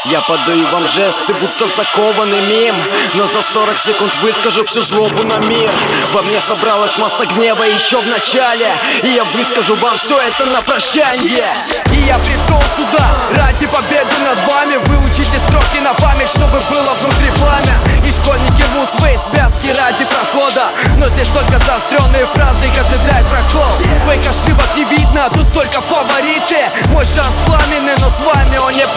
Я подаю вам жесты, будто закованный мим, но за 40 секунд выскажу всю злобу на мир. Во мне собралась масса гнева еще в начале, и я выскажу вам все это на прощанье. И я пришел сюда ради победы над вами. Выучите строки на память, чтобы было внутри пламя. И школьники рвут свои связки ради прохода, но здесь только заостренные фразы, их ожидает проход. Своих ошибок не видно, тут только фавориты. Мой шанс пламенный, но с вами он не